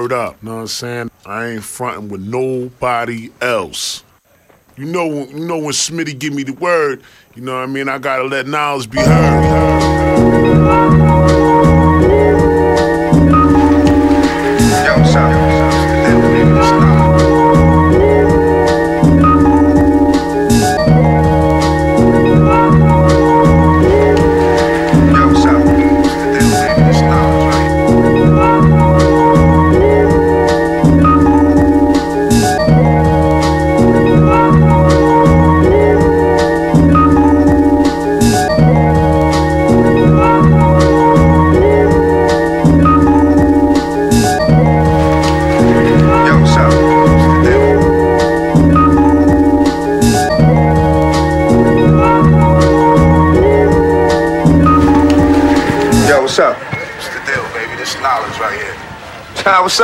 Word up, know what I'm saying? I ain't fronting with nobody else. You know when Smitty give me the word, you know what I mean? I gotta let knowledge be heard. What's up? What's the deal, baby? This knowledge right here. What's up?